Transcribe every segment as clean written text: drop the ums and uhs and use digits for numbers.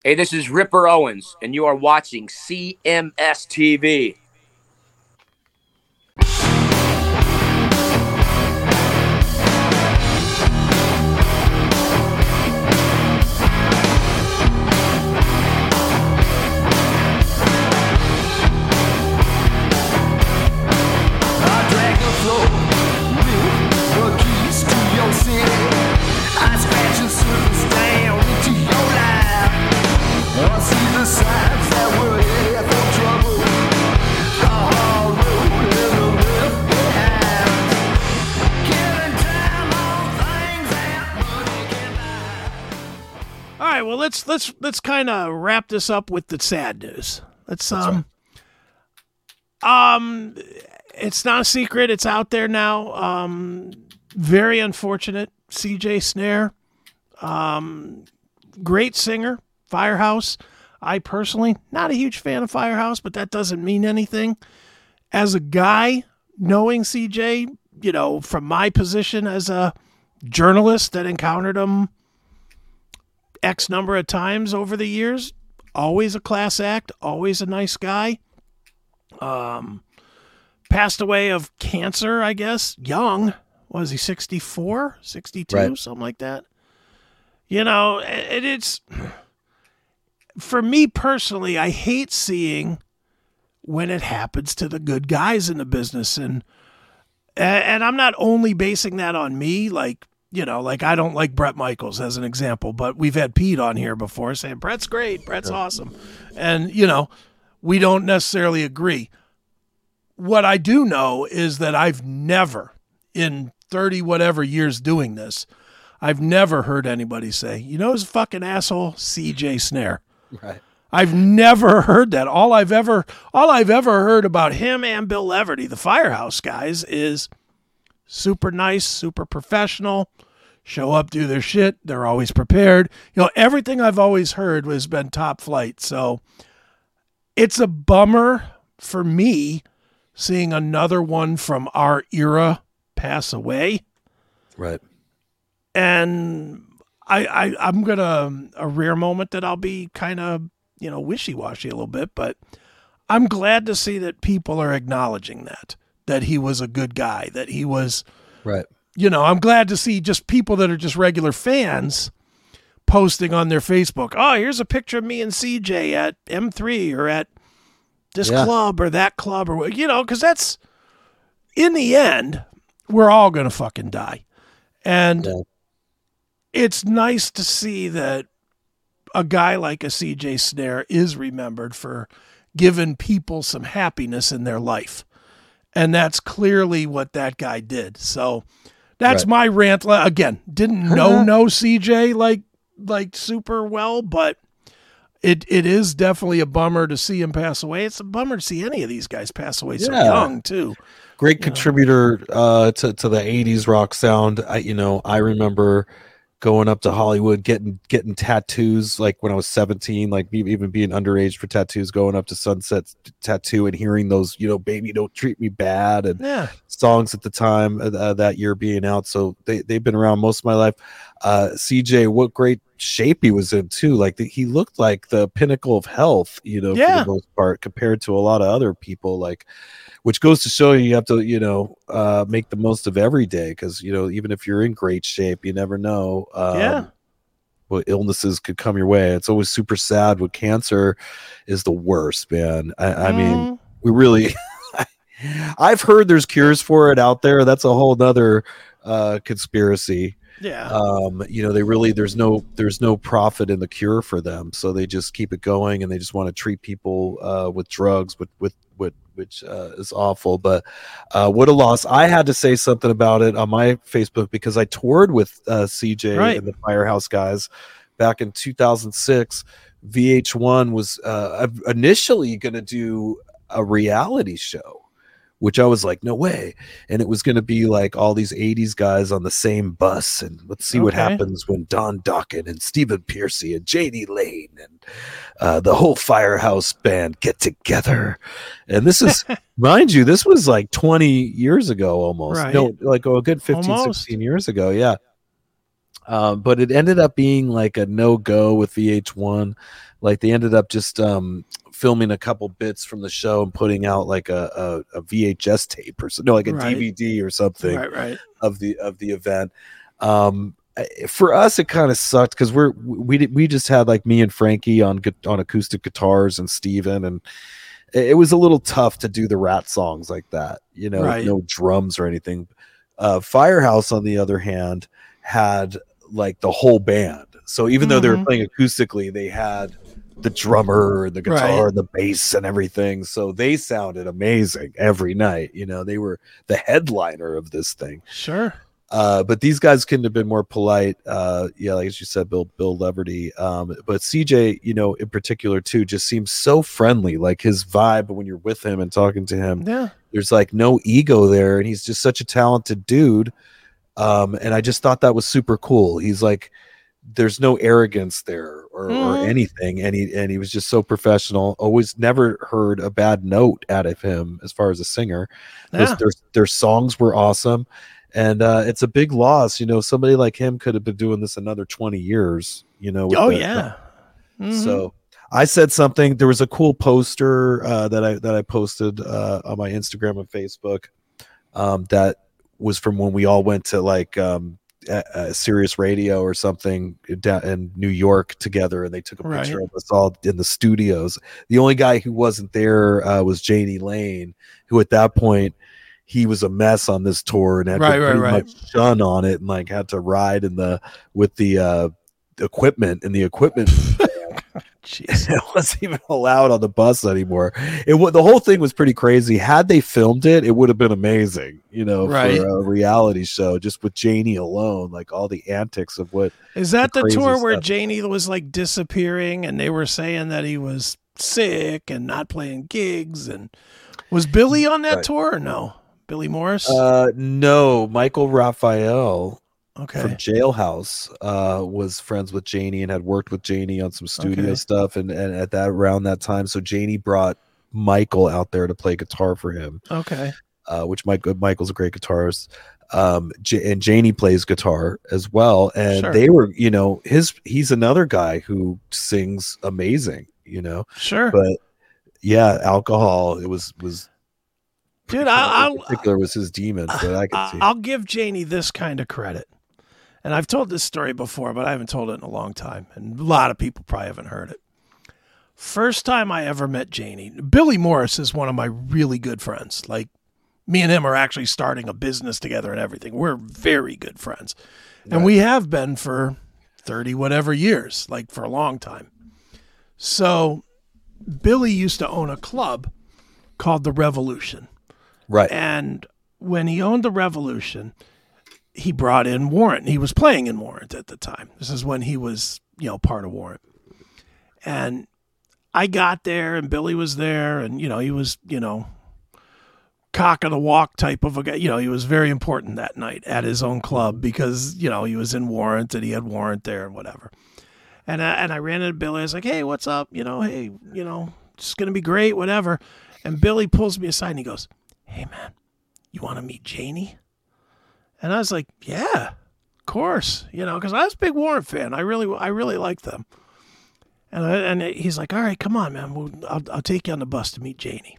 Hey, this is Ripper Owens, and you are watching CMS TV. All right, well let's kind of wrap this up with the sad news. Let's it's not a secret, it's out there now. Very unfortunate. CJ Snare, great singer, Firehouse. I personally not a huge fan of Firehouse, but that doesn't mean anything. As a guy, knowing CJ, from my position as a journalist that encountered him X number of times over the years, always a class act, always a nice guy. Passed away of cancer, I guess, young. Was he 64, 62, Right. something like that? It's for me personally, I hate seeing when it happens to the good guys in the business. And I'm not only basing that on me, like I don't like Bret Michaels as an example, but we've had Pete on here before saying Bret's great, Bret's awesome. And, we don't necessarily agree. What I do know is that I've never, in 30 whatever years doing this, I've never heard anybody say, who's a fucking asshole? CJ Snare. Right. I've never heard that. All I've ever heard about him and Bill Leverty, the Firehouse guys, is super nice, super professional, show up, do their shit. They're always prepared. Everything I've always heard has been top flight. So it's a bummer for me seeing another one from our era pass away. Right. And I'm going to, a rare moment that I'll be kind of, wishy-washy a little bit, but I'm glad to see that people are acknowledging that he was a good guy, that he was, Right. I'm glad to see just people that are just regular fans posting on their Facebook, oh, here's a picture of me and CJ at M3 or at this club or that club or, because that's, in the end, we're all going to fucking die. And it's nice to see that a guy like a CJ Snare is remembered for giving people some happiness in their life. And that's clearly what that guy did. So that's my rant. Again, didn't know CJ like super well, but it is definitely a bummer to see him pass away. It's a bummer to see any of these guys pass away so young too. Great contributor to the 80s rock sound. I remember going up to Hollywood, getting tattoos, like when I was 17, like even being underage for tattoos, going up to Sunset Tattoo and hearing those, Baby Don't Treat Me Bad and songs at the time that year being out. So they've been around most of my life. CJ, what great shape he was in too. Like he looked like the pinnacle of health, for the most part, compared to a lot of other people, like, which goes to show you have to, make the most of every day. Because, even if you're in great shape, you never know what illnesses could come your way. It's always super sad. With cancer is the worst, man. I mean, we really, I've heard there's cures for it out there. That's a whole nother conspiracy. They really, there's no profit in the cure for them. So they just keep it going and they just want to treat people with drugs, which is awful. But what a loss. I had to say something about it on my Facebook because I toured with CJ and the Firehouse guys back in 2006. VH1 was initially going to do a reality show, which I was like, no way. And it was going to be like all these 80s guys on the same bus. And let's see what happens when Don Dokken and Stephen Piercy and JD Lane and the whole Firehouse band get together. And this is, mind you, this was like 20 years ago almost. Right. No, like a good 15, almost. 16 years ago. Yeah. But it ended up being like a no-go with VH1. Like they ended up just filming a couple bits from the show and putting out like a VHS tape or no, like a DVD or something of the event. For us, it kind of sucked because we just had like me and Frankie on acoustic guitars and Steven, and it was a little tough to do the Rat songs like that, you know, no drums or anything. Firehouse, on the other hand, had like the whole band. So even though they were playing acoustically, they had the drummer, the guitar, the bass, and everything. So they sounded amazing every night. You know, they were the headliner of this thing. Sure. But these guys couldn't have been more polite. Yeah, like as you said, Bill Leverty. But CJ, you know, in particular too, just seems so friendly. Like his vibe when you're with him and talking to him, there's like no ego there, and he's just such a talented dude. And I just thought that was super cool. He's like, there's no arrogance there or anything, and he was just so professional. Always never heard a bad note out of him as far as a singer. Their songs were awesome. And it's a big loss, you know. Somebody like him could have been doing this another 20 years, you know. So I said something. There was a cool poster that I posted on my Instagram and Facebook that was from when we all went to like Sirius Radio or something in New York together, and they took a picture of us all in the studios. The only guy who wasn't there was Janie Lane, who at that point, he was a mess on this tour and had pretty much shun on it, and like had to ride with the equipment in the equipment. It wasn't even allowed on the bus anymore. The whole thing was pretty crazy. Had they filmed it, it would have been amazing, you know, for a reality show, just with Janie alone, like all the antics of what. Is that the tour where Janie was like disappearing and they were saying that he was sick and not playing gigs? And was Billy on that tour or no? Billy Morris? No, Michael Raphael from Jailhouse was friends with Janie and had worked with Janie on some studio stuff, and at that around that time, so Janie brought Michael out there to play guitar for him. Which Michael's a great guitarist. And Janie plays guitar as well, and they were, you know, he's another guy who sings amazing, you know. But yeah, alcohol, it was dude, in particular was his demon, but I can see. I'll give Janie this kind of credit. And I've told this story before, but I haven't told it in a long time. And a lot of people probably haven't heard it. First time I ever met Janie, Billy Morris is one of my really good friends. Like, me and him are actually starting a business together and everything. We're very good friends. And we have been for 30 whatever years, like for a long time. So Billy used to own a club called The Revolution. And when he owned The Revolution, he brought in Warrant. He was playing in Warrant at the time. This is when he was, you know, part of Warrant. And I got there and Billy was there, and, you know, he was, you know, cock of the walk type of a guy. You know, he was very important that night at his own club because, you know, he was in Warrant and he had Warrant there and whatever. And I ran into Billy. I was like, hey, what's up? You know, hey, you know, it's going to be great, whatever. And Billy pulls me aside and he goes, hey, man, you want to meet Janie? And I was like, yeah, of course, you know, because I was a big Warrant fan. I really like them. And he's like, all right, come on, man. I'll take you on the bus to meet Janie.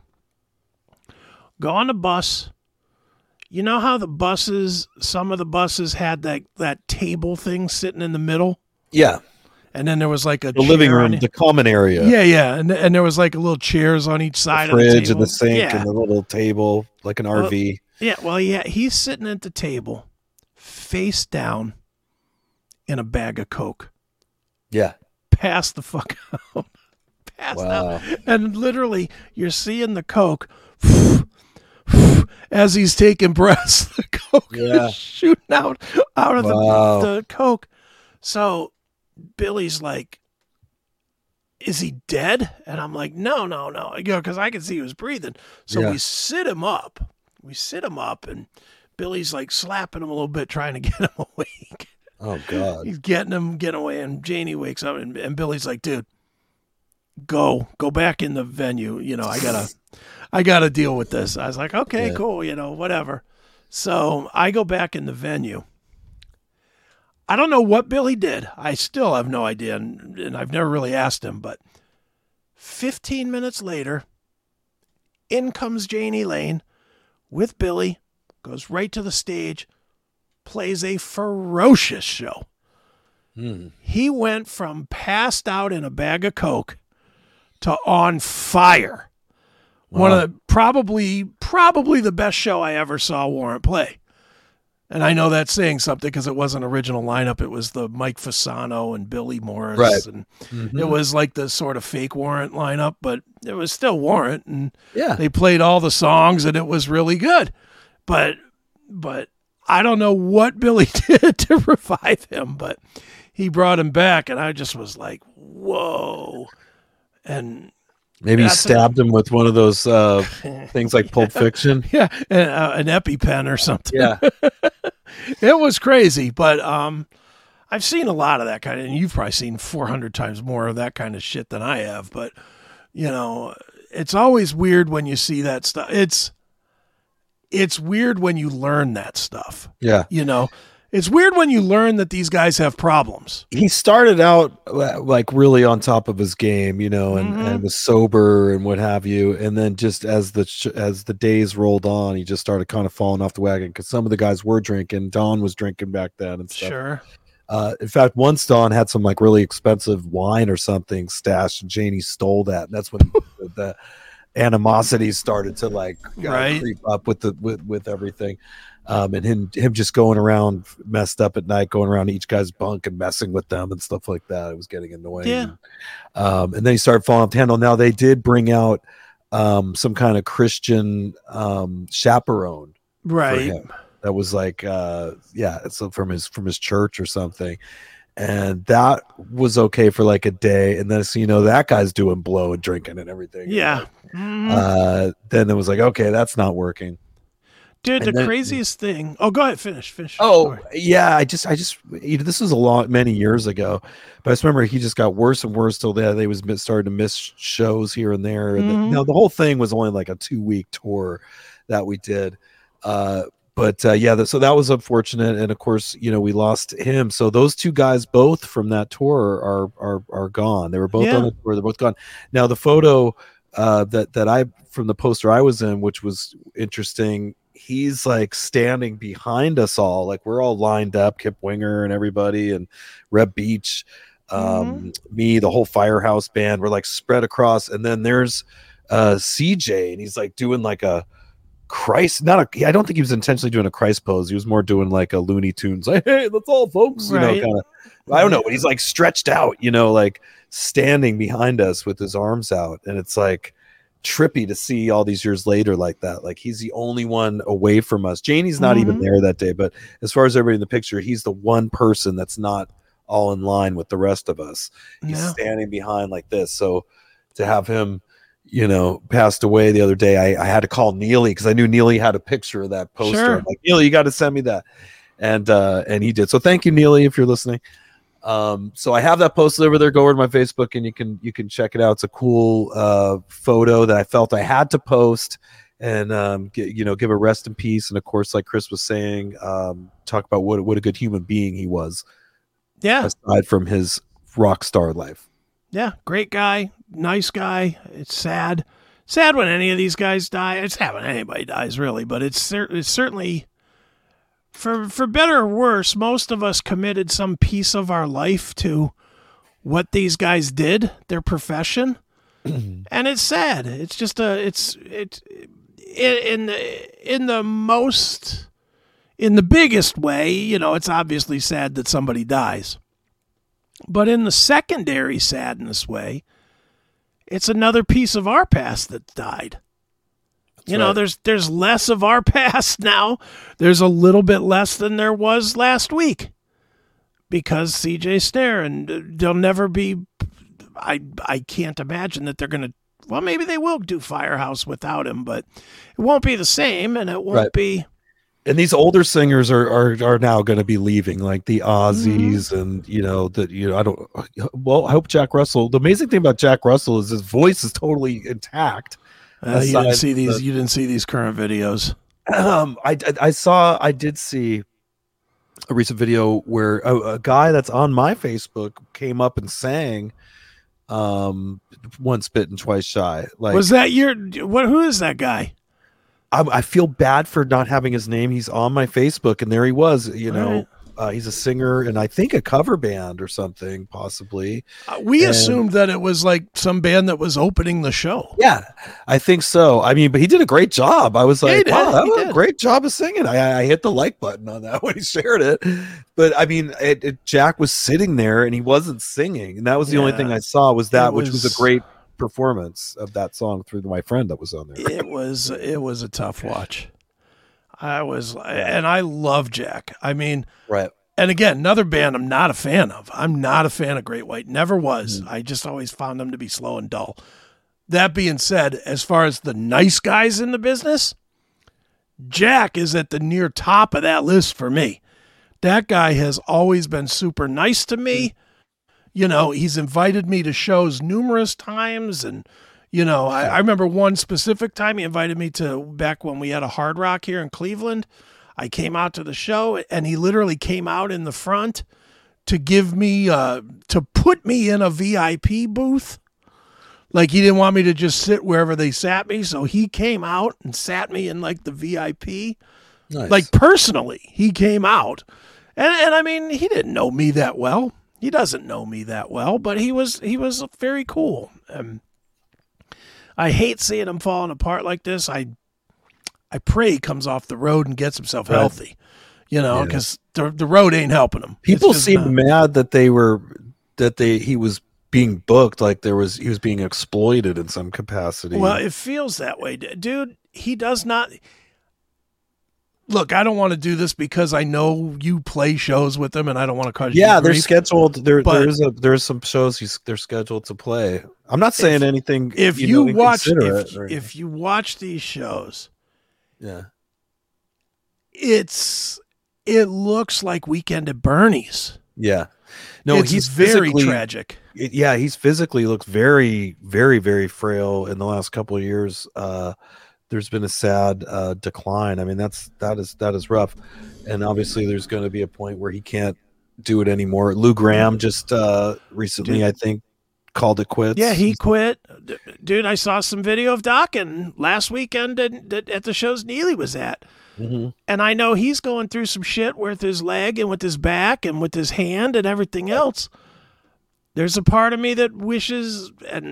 Go on the bus. You know how some of the buses had that table thing sitting in the middle? Yeah. And then there was like the living room, the common area. Yeah. And there was like little chairs on each side of the fridge table. And the sink and the little table, like an RV. Yeah, he's sitting at the table, face down, in a bag of Coke. Yeah. Passed the fuck out. Passed out. And literally, you're seeing the Coke as he's taking breaths. The Coke is shooting out of the Coke. So Billy's like, is he dead? And I'm like, no. You know, because I could see he was breathing. So we sit him up. And Billy's like slapping him a little bit, trying to get him awake. Oh, God. He's getting away. And Janie wakes up and Billy's like, dude, go back in the venue. You know, I gotta deal with this. I was like, okay, cool. You know, whatever. So I go back in the venue. I don't know what Billy did. I still have no idea, and I've never really asked him, but 15 minutes later, in comes Jani Lane with Billy, goes right to the stage, plays a ferocious show. He went from passed out in a bag of Coke to on fire. Wow. One of the probably the best show I ever saw Warrant play. And I know that's saying something because it wasn't original lineup. It was the Mike Fasano and Billy Morris. Right. And it was like the sort of fake Warrant lineup, but it was still Warrant. And they played all the songs and it was really good. But I don't know what Billy did to revive him, but he brought him back. And I just was like, whoa. And maybe he stabbed him with one of those things like Pulp Fiction. Yeah, an EpiPen or something. Yeah. It was crazy, but I've seen a lot of that kind of, and you've probably seen 400 times more of that kind of shit than I have, but, you know, it's always weird when you see that stuff. It's weird when you learn that stuff. Yeah. You know, it's weird when you learn that these guys have problems. He started out like really on top of his game, you know, and was sober and what have you. And then just as the days rolled on, he just started kind of falling off the wagon because some of the guys were drinking. Don was drinking back then and stuff. Sure. In fact, once Don had some like really expensive wine or something stashed, and Janie stole that. And that's when the animosity started to like creep up with everything. And him just going around messed up at night, going around each guy's bunk and messing with them and stuff like that. It was getting annoying. Yeah. And then he started falling off the handle. Now they did bring out some kind of Christian chaperone for him. That was like it's from his church or something. And that was okay for like a day. And then, so, you know, that guy's doing blow and drinking and everything. Yeah. Then it was like, okay, that's not working. Dude, the craziest thing. Oh, go ahead, finish. Oh, yeah. I just, you know, this was many years ago, but I just remember he just got worse and worse till they was started to miss shows here and there. And now the whole thing was only like a 2-week tour that we did. So that was unfortunate. And of course, you know, we lost him. So those two guys, both from that tour, are gone. They were both on the tour. They're both gone. Now the photo that I from the poster I was in, which was interesting. He's like standing behind us all, like we're all lined up, Kip Winger and everybody, and Reb Beach, me, the whole Firehouse band. We're like spread across, and then there's CJ, and he's like doing like a Christ, I don't think he was intentionally doing a Christ pose. He was more doing like a Looney Tunes, like, hey, that's all, folks. You know, kind of. I don't know, but he's like stretched out, you know, like standing behind us with his arms out, and it's like trippy to see all these years later like that. Like he's the only one away from us. Janie's not even there that day, but as far as everybody in the picture, he's the one person that's not all in line with the rest of us. He's standing behind like this. So to have him, you know, passed away the other day, I had to call Neely because I knew Neely had a picture of that poster. Sure. I'm like, Neely, you got to send me that. And he did. So thank you, Neely, if you're listening. So I have that posted over there. Go over to my Facebook and you can check it out. It's a cool photo that I felt I had to post and give a rest in peace. And of course, like Chris was saying, talk about what a good human being he was. Yeah. Aside from his rock star life. Yeah. Great guy, nice guy. It's sad when any of these guys die. It's sad when anybody dies, really. But it's certainly. For better or worse, most of us committed some piece of our life to what these guys did, their profession, and it's sad. It's just in the biggest way, you know, it's obviously sad that somebody dies, but in the secondary sadness way, it's another piece of our past that died. You know, there's less of our past now. There's a little bit less than there was last week because CJ Snare, and they'll never be. I can't imagine that they're going to. Well, maybe they will do Firehouse without him, but it won't be the same, and it won't be. And these older singers are now going to be leaving, like the Ozzies, and I hope Jack Russell. The amazing thing about Jack Russell is his voice is totally intact. You didn't see these. You didn't see these current videos. I did see a recent video where a guy that's on my Facebook came up and sang Once Bitten, Twice Shy. Like, was that who is that guy? I feel bad for not having his name. He's on my Facebook, and there he was. Right. He's a singer, and I think a cover band or something, possibly. We assumed that it was like some band that was opening the show. Yeah, I think so. I mean, but he did a great job. I was like, wow, that was a great job of singing. I hit the like button on that when he shared it. But I mean, Jack was sitting there and he wasn't singing, and that was the only thing I saw which was a great performance of that song through my friend that was on there. It was a tough watch. I love Jack. I mean, right. And again, another band I'm not a fan of. I'm not a fan of Great White. Never was. I just always found them to be slow and dull. That being said, as far as the nice guys in the business, Jack is at the near top of that list for me. That guy has always been super nice to me. You know, he's invited me to shows numerous times. And, you know, I remember one specific time he invited me to, back when we had a Hard Rock here in Cleveland. I came out to the show and he literally came out in the front to give me, to put me in a VIP booth. Like, he didn't want me to just sit wherever they sat me. So he came out and sat me in like the VIP. Nice. Like, personally, he came out. And I mean, he didn't know me that well. He doesn't know me that well, but he was very cool. I hate seeing him falling apart like this. I pray he comes off the road and gets himself healthy, you know, because the road ain't helping him. People seem mad that he was being booked like he was being exploited in some capacity. Well, it feels that way, dude. He does not. Look, I don't want to do this because I know you play shows with them, and I don't want to cause you. Yeah, they're scheduled. There's some shows they're scheduled to play. I'm not saying anything. If you watch these shows, it looks like Weekend at Bernie's. Yeah, no, he's very tragic. He's physically looks very, very, very frail in the last couple of years. There's been a sad decline. I mean, that is rough, and obviously there's going to be a point where he can't do it anymore. Lou Gramm just recently, I think, called it quits. Yeah, he quit. Dude, I saw some video of Dokken last weekend at the shows Neely was at. Mm-hmm. And I know he's going through some shit with his leg and with his back and with his hand and everything else. There's a part of me that wishes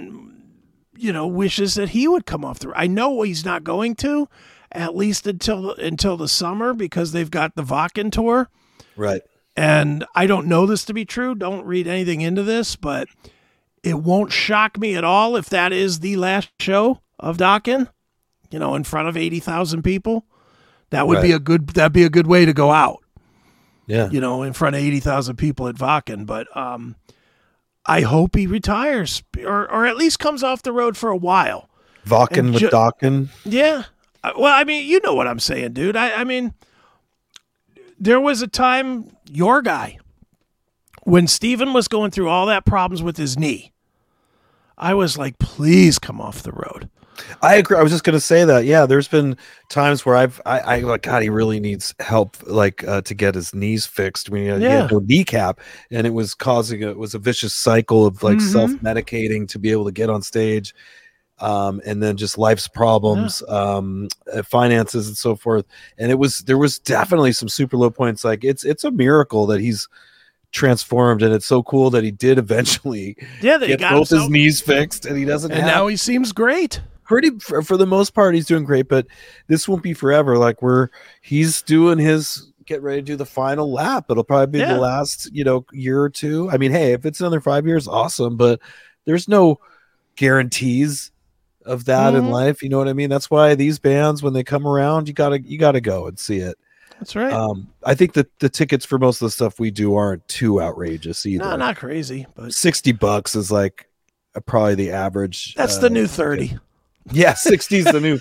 that he would come off the. I know he's not going to, at least until the summer, because they've got the Wacken tour. Right. And I don't know this to be true. Don't read anything into this, but it won't shock me at all if that is the last show of Dokken, in front of 80,000 people. That would be that'd be a good way to go out. Yeah. In front of 80,000 people at Wacken. But I hope he retires or at least comes off the road for a while. Wacken with Dokken. Yeah. Well, I mean, you know what I'm saying, dude. I mean, there was a time, your guy, when Steven was going through all that problems with his knee, I was like, please come off the road. I agree. I was just going to say that. Yeah, there's been times where I like, God, he really needs help, to get his knees fixed. He had no kneecap, and it was a vicious cycle of self-medicating to be able to get on stage, and then just life's problems, finances, and so forth. And there was definitely some super low points. Like it's a miracle that he's transformed, and it's so cool that he did eventually that he got both his knees fixed, and he doesn't. And now he seems great. For the most part, he's doing great, but this won't be forever. Like he's doing his get ready to do the final lap. It'll probably be the last, year or two. I mean, hey, if it's another 5 years, awesome, but there's no guarantees of that in life. You know what I mean? That's why these bands, when they come around, you gotta go and see it. That's right. I think that the tickets for most of the stuff we do aren't too outrageous either. No, not crazy, but $60 is like probably the average. That's the new 30. Yeah, 60 is the new.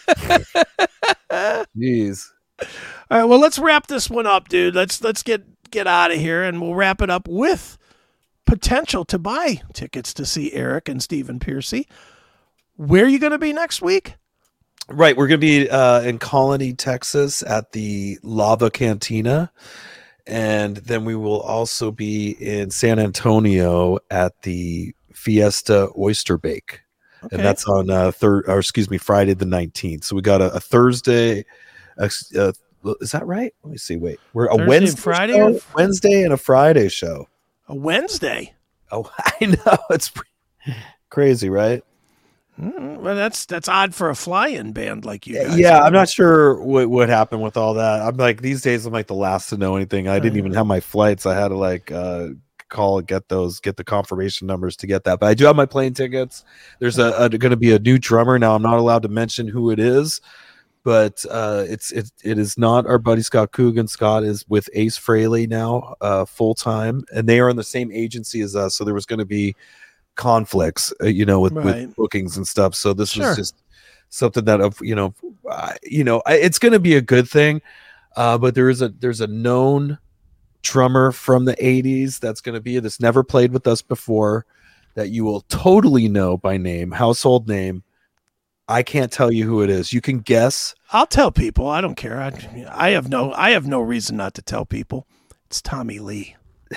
Jeez. All right, well, let's wrap this one up, dude. Let's get out of here, and we'll wrap it up with potential to buy tickets to see Eric and Stephen Pearcy. Where are you going to be next week? Right, we're going to be in Colony, Texas, at the Lava Cantina, And then we will also be in San Antonio at the Fiesta Oyster Bake. Okay. And that's on Friday the 19th. So we got a Thursday. Is that right? Let me see. Wait, we're a Thursday Wednesday, and Friday, show, Wednesday and a Friday show. A Wednesday. Oh, I know, it's crazy, right? Well, that's odd for a fly-in band like you guys. Yeah, I'm not sure what happened with all that. I'm like, these days I'm like the last to know anything. I didn't even have my flights. I had to like call, get the confirmation numbers to get that. But I do have my plane tickets. There's going to be a new drummer now. I'm not allowed to mention who it is, but it is not our buddy Scott Coogan. Scott is with Ace Frehley now, full time, and they are in the same agency as us. So there was going to be conflicts, with bookings and stuff. So this was just something that it's going to be a good thing. But there's a known drummer from the 80s that's going to be that's never played with us before, that you will totally know by name, household name. I can't tell you who it is. You can guess. I'll tell people. I don't care. I have no reason not to tell people. It's Tommy Lee.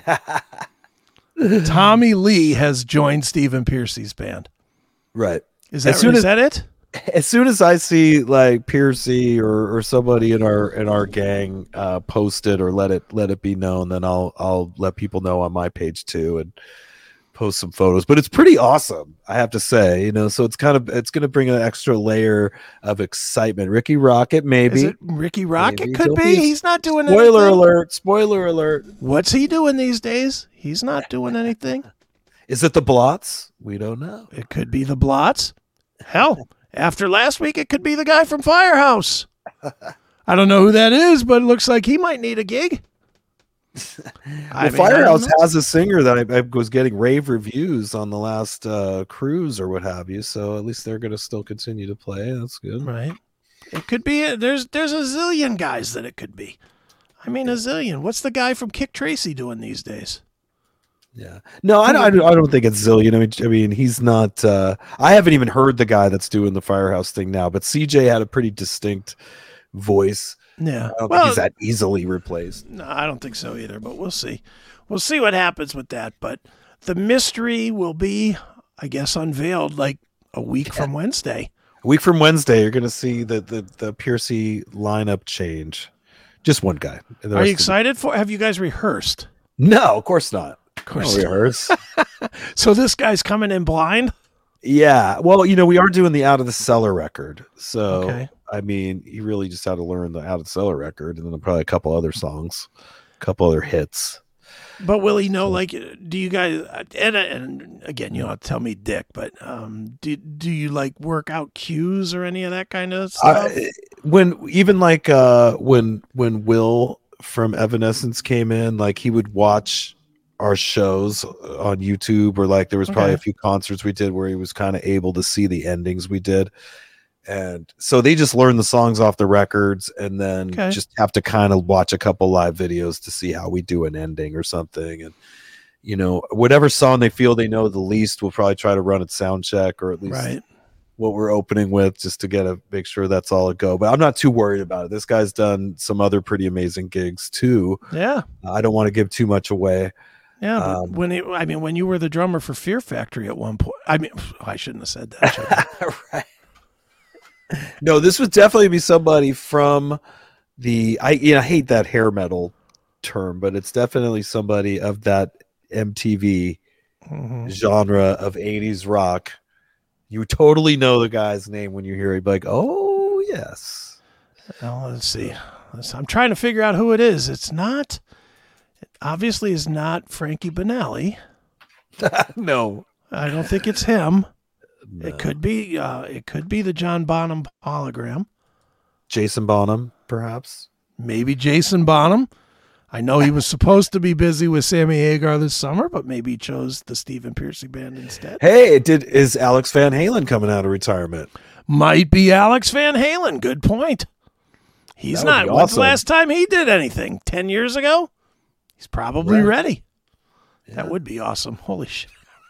Tommy Lee has joined Stephen Pearcy's band. Right. Is that it? As soon as I see like Pearcy or somebody in our gang post it or let it be known, then I'll let people know on my page too and post some photos. But it's pretty awesome, I have to say. So it's going to bring an extra layer of excitement. Ricky Rocket, maybe. Is it Ricky Rocket? Maybe. Could be. He's not doing Spoiler anything. alert! Spoiler alert! What's he doing these days? He's not doing anything. Is it the Blots? We don't know. It could be the Blots. Hell, after last week, it could be the guy from Firehouse. I don't know who that is, but it looks like he might need a gig. Firehouse has a singer that I was getting rave reviews on the last cruise or what have you. So at least they're going to still continue to play. That's good, right? It could be. There's a zillion guys that it could be. A zillion. What's the guy from Kick Tracy doing these days? Yeah. No, I don't think it's zillion. I mean, he's not. I haven't even heard the guy that's doing the Firehouse thing now. But CJ had a pretty distinct voice. Yeah. I don't think he's that easily replaced. No, I don't think so either. But we'll see. We'll see what happens with that. But the mystery will be, I guess, unveiled like a week from Wednesday. A week from Wednesday, you're going to see the Pearcy lineup change. Just one guy. Are you excited for? Have you guys rehearsed? No, of course not. Of course, rehearse. So this guy's coming in blind. Yeah. Well, we are doing the Out of the Cellar record. So, okay. He really just had to learn the Out of the Cellar record, and then probably a couple other songs, a couple other hits. But will he know? Like, do you guys? And again, you don't have to tell me, Dick. But do you like work out cues or any of that kind of stuff? When Will from Evanescence came in, like he would watch our shows on YouTube, or like there was probably a few concerts we did where he was kind of able to see the endings we did. And so they just learn the songs off the records and then just have to kind of watch a couple live videos to see how we do an ending or something. And, whatever song they feel they know the least, we'll probably try to run at sound check, or at least what we're opening with, just to make sure that's all a go. But I'm not too worried about it. This guy's done some other pretty amazing gigs too. Yeah. I don't want to give too much away. Yeah, when you were the drummer for Fear Factory at one point, I shouldn't have said that. Right. No, this would definitely be somebody from I hate that hair metal term, but it's definitely somebody of that MTV genre of 80s rock. You totally know the guy's name when you hear it. Like, oh yes. Well, let's see. I'm trying to figure out who it is. It obviously is not Frankie Banali. No, I don't think it's him. No. It could be the John Bonham hologram. Jason Bonham, perhaps. Maybe Jason Bonham. I know he was supposed to be busy with Sammy Hagar this summer, but maybe he chose the Stephen Pearcy band instead. Hey, is Alex Van Halen coming out of retirement? Might be Alex Van Halen. Good point. He's not. Awesome. When's the last time he did anything? 10 years ago? He's probably ready. Yeah. That would be awesome. Holy shit.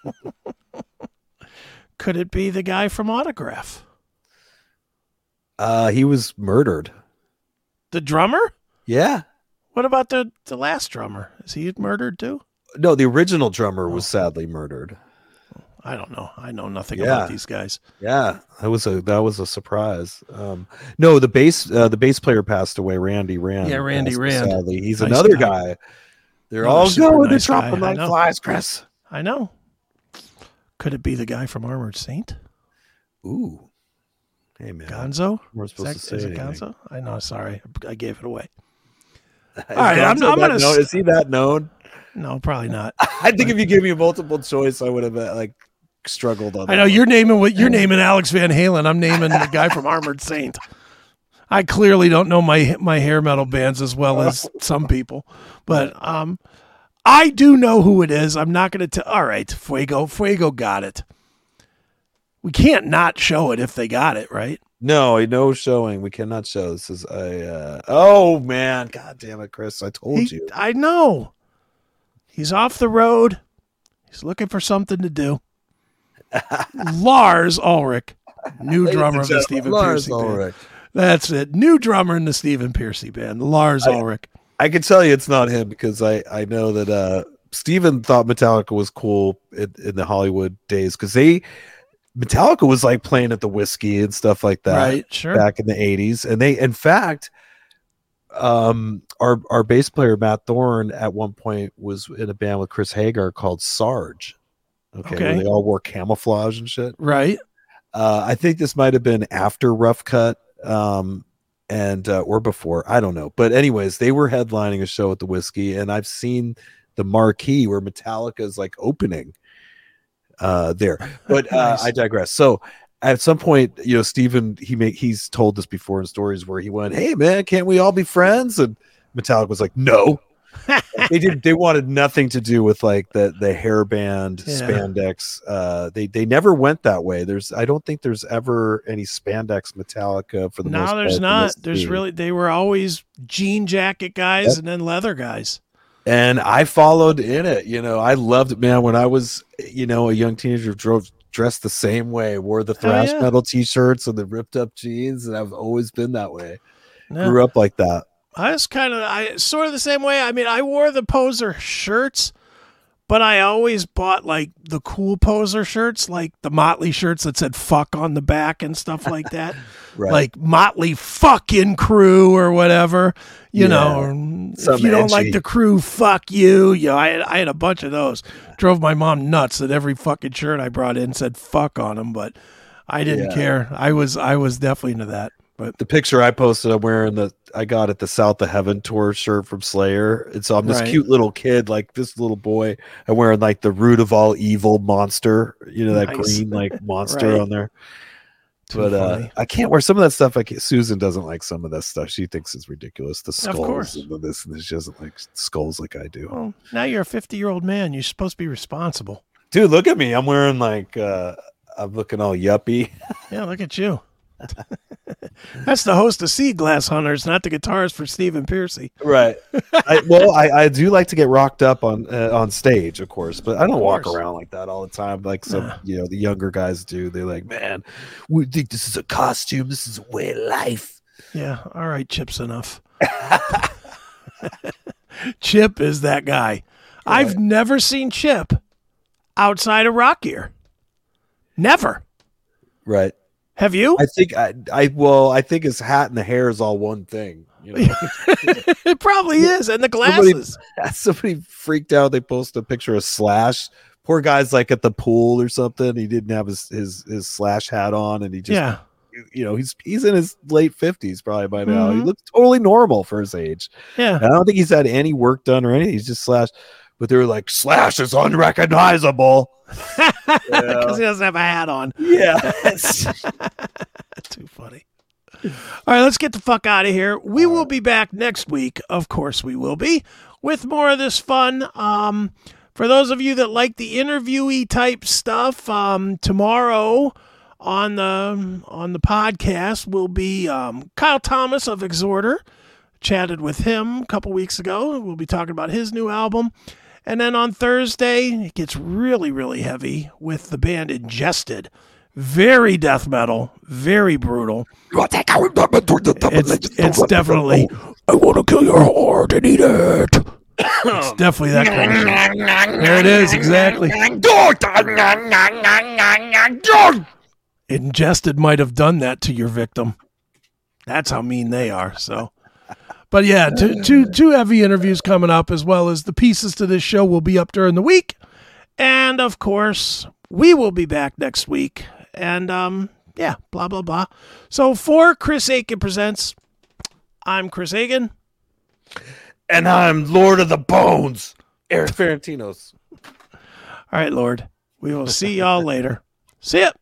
Could it be the guy from Autograph? He was murdered. The drummer? Yeah. What about the last drummer? Is he murdered too? No, the original drummer was sadly murdered. I don't know. I know nothing about these guys. Yeah, that was a surprise. No, the bass player passed away. Randy Rand. Yeah, Randy Rand. Sadly, he's Nice another guy. guy. They're all going. They're dropping guy. like flies, Chris. I know. Could it be the guy from Armored Saint? Ooh, hey man, Gonzo? We're supposed to say is it anything. Gonzo? I know. Sorry, I gave it away. All right, I'm gonna. Is he that known? No, probably not. I think if you gave me a multiple choice, I would have struggled on. I know you're naming Alex Van Halen. I'm naming the guy from Armored Saint. I clearly don't know my hair metal bands as well as some people, but I do know who it is. I'm not going to tell. All right, Fuego got it. We can't not show it if they got it, right? No showing. We cannot show. This is oh man, god damn it, Chris! I told you. I know. He's off the road. He's looking for something to do. Lars Ulrich, new drummer of the Stephen Pearcy band. That's it. New drummer in the Stephen Pearcy band, Lars Ulrich. I can tell you it's not him because I know that Stephen thought Metallica was cool in the Hollywood days because Metallica was like playing at the Whiskey and stuff like that, right? Sure. Back in the 80s, and they, in fact, our bass player Matt Thorne at one point was in a band with Chris Hagar called Sarge. Okay. Where they all wore camouflage and shit. Right. I think this might have been after Rough Cut, and or before. I don't know. But anyways, they were headlining a show at the Whiskey, and I've seen the marquee where Metallica is like opening there. But nice. I digress. So at some point, Stephen, he's told this before in stories where he went, "Hey man, can't we all be friends?" And Metallica was like, "No." They wanted nothing to do with like the hairband spandex. They never went that way. I don't think there's ever any spandex Metallica for the most part. No, there's not. They were always jean jacket guys and then leather guys. And I followed in it. I loved it, man. When I was, a young teenager, dressed the same way, wore the thrash metal t-shirts and the ripped up jeans, and I've always been that way. No. Grew up like that. I was sort of the same way. I mean, I wore the Poser shirts, but I always bought like the cool Poser shirts, like the Motley shirts that said "fuck" on the back and stuff like that. Right. Like Motley fucking Crew or whatever, you know. If you don't like the Crew, fuck you. I had a bunch of those. Drove my mom nuts that every fucking shirt I brought in said "fuck" on them, but I didn't care. I was definitely into that. But the picture I posted, I'm wearing I got at the South of Heaven tour shirt from Slayer. And so I'm this cute little kid, like this little boy. I'm wearing like the root of all evil monster, that green like monster on there. But I can't wear some of that stuff. Susan doesn't like some of that stuff. She thinks it's ridiculous. The skulls and this and this. She doesn't like skulls like I do. Well, now you're a 50-year-old man. You're supposed to be responsible. Dude, look at me. I'm wearing like I'm looking all yuppie. Yeah, look at you. That's the host of Sea Glass Hunters, not the guitarist for Stephen Pearcy. Right. I do like to get rocked up on stage, of course, but I don't walk around like that all the time. Like some, the younger guys do. They're like, man, we think this is a costume. This is a way of life. Yeah. All right, Chip's enough. Chip is that guy. Right. I've never seen Chip outside of Rock Gear. Never. Right. Have you? I think I think his hat and the hair is all one thing. It probably is, and the glasses. Somebody freaked out. They posted a picture of Slash. Poor guy's like at the pool or something. He didn't have his Slash hat on, and he just he's in his late 50s probably by now. Mm-hmm. He looks totally normal for his age. Yeah, and I don't think he's had any work done or anything. He's just Slash. But they were like, Slash is unrecognizable. Because he doesn't have a hat on. Yeah. Too funny. All right, let's get the fuck out of here. We will be back next week. Of course we will be. With more of this fun. For those of you that like the interviewee type stuff, tomorrow on the podcast will be Kyle Thomas of Exhorder. Chatted with him a couple weeks ago. We'll be talking about his new album. And then on Thursday, it gets really, really heavy with the band Ingested very death metal, very brutal. It's definitely, I want to kill your heart and eat it. It's definitely that kind of shit. There it is, exactly. Ingested might have done that to your victim. That's how mean they are. So, but yeah, two heavy interviews coming up, as well as the pieces to this show will be up during the week. And of course, we will be back next week. And yeah, blah, blah, blah. So for Chris Akin Presents, I'm Chris Akin. And I'm Lord of the Bones, Eric Ferentinos. All right, Lord. We will see y'all later. See ya.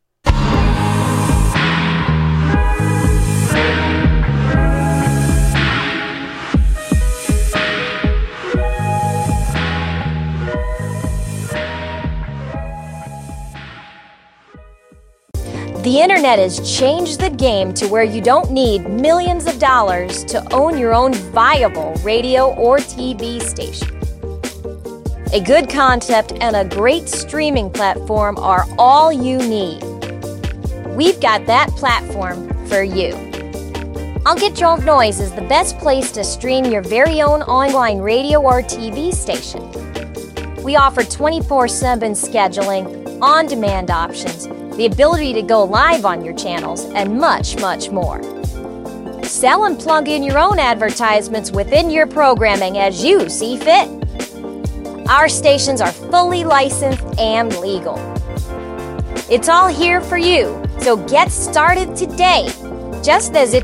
The internet has changed the game to where you don't need millions of dollars to own your own viable radio or TV station. A good concept and a great streaming platform are all you need. We've got that platform for you. Uncontrolled Noise is the best place to stream your very own online radio or TV station. We offer 24/7 scheduling, on-demand options, the ability to go live on your channels, and much, much more. Sell and plug in your own advertisements within your programming as you see fit. Our stations are fully licensed and legal. It's all here for you, so get started today. Just visit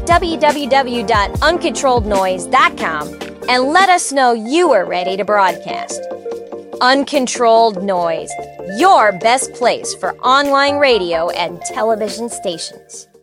www.uncontrollednoise.com and let us know you are ready to broadcast. Uncontrolled Noise, your best place for online radio and television stations.